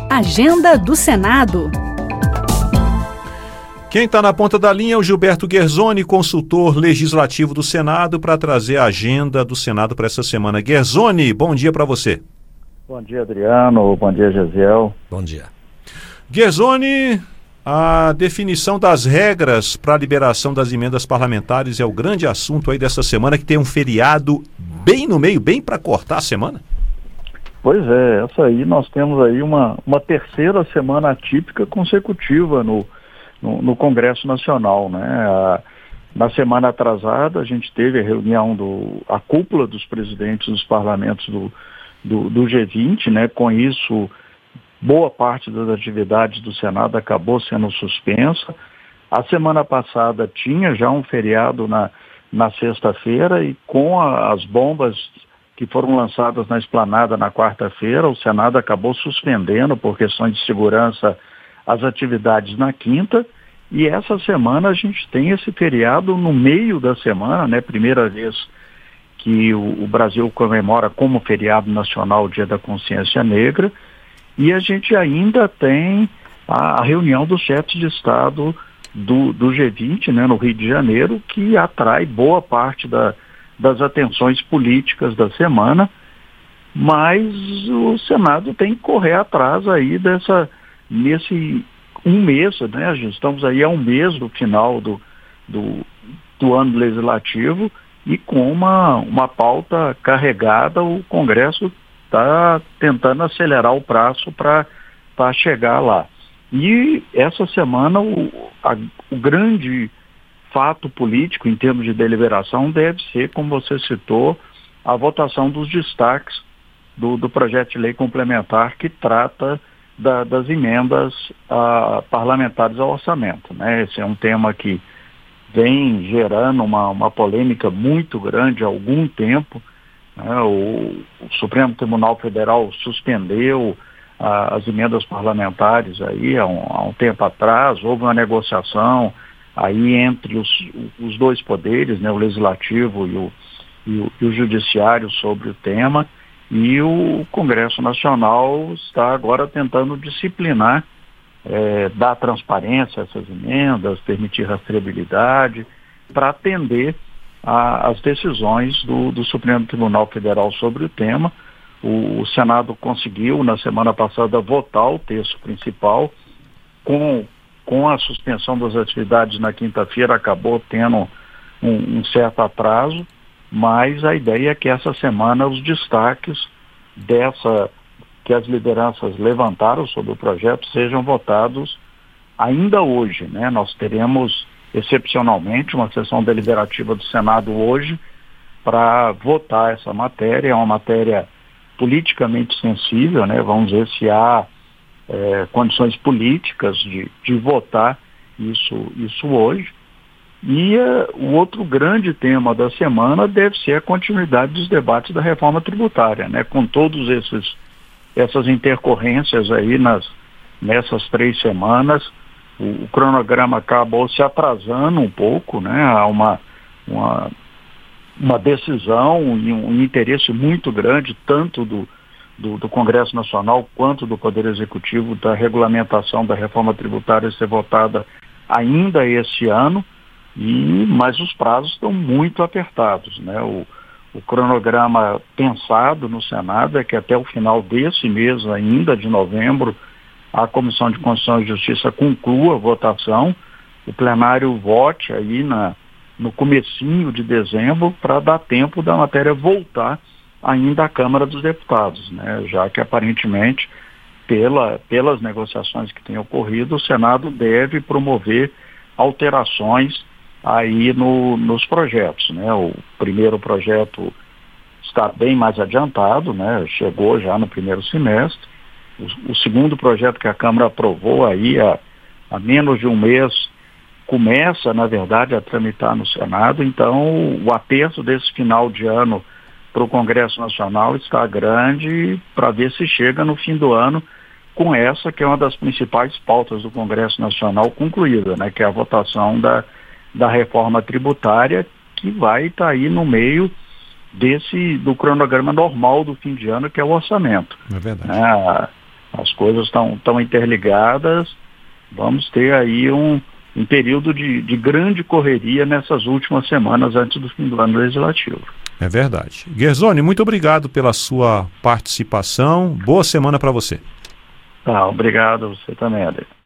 Agenda do Senado. Quem está na ponta da linha é o Gilberto Guerzoni, consultor legislativo do Senado, para trazer a agenda do Senado para essa semana. Guerzoni, bom dia para você. Bom dia, Adriano. Bom dia, Gesiel. Bom dia. Guerzoni, a definição das regras para a liberação das emendas parlamentares é o grande assunto aí dessa semana, que tem um feriado bem no meio, bem para cortar a semana. Pois é, essa aí nós temos aí uma terceira semana atípica consecutiva no Congresso Nacional, né? Na semana atrasada a gente teve a reunião a cúpula dos presidentes dos parlamentos do G20, né? Com isso, boa parte das atividades do Senado acabou sendo suspensa. A semana passada tinha já um feriado na sexta-feira e com as bombas que foram lançadas na esplanada na quarta-feira, o Senado acabou suspendendo por questões de segurança as atividades na quinta, e essa semana a gente tem esse feriado no meio da semana, né? Primeira vez que o Brasil comemora como feriado nacional o Dia da Consciência Negra, e a gente ainda tem a reunião dos chefes de Estado do G20, né, no Rio de Janeiro, que atrai boa parte das atenções políticas da semana, mas o Senado tem que correr atrás aí nesse um mês, né? Estamos aí a um mês do final do ano legislativo e com uma pauta carregada. O Congresso está tentando acelerar o prazo para chegar lá. E essa semana o grande fato político em termos de deliberação deve ser, como você citou, a votação dos destaques do projeto de lei complementar que trata das emendas parlamentares ao orçamento, né? Esse é um tema que vem gerando uma polêmica muito grande há algum tempo, né? O Supremo Tribunal Federal suspendeu as emendas parlamentares aí há um tempo atrás. Houve uma negociação aí entre os dois poderes, né, o legislativo e o judiciário sobre o tema, e o Congresso Nacional está agora tentando disciplinar, dar transparência a essas emendas, permitir rastreabilidade, para atender às decisões do Supremo Tribunal Federal sobre o tema. O Senado conseguiu, na semana passada, votar o texto principal. Com a suspensão das atividades na quinta-feira, acabou tendo um certo atraso, mas a ideia é que essa semana os destaques que as lideranças levantaram sobre o projeto sejam votados ainda hoje, né? Nós teremos, excepcionalmente, uma sessão deliberativa do Senado hoje para votar essa matéria. É uma matéria politicamente sensível, né? Vamos ver se há condições políticas de votar isso hoje. E o outro grande tema da semana deve ser a continuidade dos debates da reforma tributária, né? Com todos essas intercorrências aí nessas 3 semanas, o cronograma acabou se atrasando um pouco, né? Há uma decisão e um interesse muito grande, tanto do Congresso Nacional quanto do Poder Executivo, da regulamentação da reforma tributária ser votada ainda esse ano, mas os prazos estão muito apertados, né? O cronograma pensado no Senado é que até o final desse mês, ainda de novembro, a Comissão de Constituição e Justiça conclua a votação, o plenário vote aí no comecinho de dezembro, para dar tempo da matéria voltar ainda à Câmara dos Deputados, né? Já que aparentemente, pelas negociações que têm ocorrido, o Senado deve promover alterações aí nos projetos, né? O primeiro projeto está bem mais adiantado, né? Chegou já no primeiro semestre. O segundo projeto que a Câmara aprovou aí há menos de um mês começa, na verdade, a tramitar no Senado. Então, o aperto desse final de ano para o Congresso Nacional está grande, para ver se chega no fim do ano com essa que é uma das principais pautas do Congresso Nacional concluída, né? Que é a votação da reforma tributária, que vai estar aí no meio do cronograma normal do fim de ano, que é o orçamento. É verdade. As coisas estão interligadas, vamos ter aí um período de grande correria nessas últimas semanas antes do fim do ano legislativo. É verdade. Guerzoni, muito obrigado pela sua participação. Boa semana para você. Tá, obrigado, você também, Ade.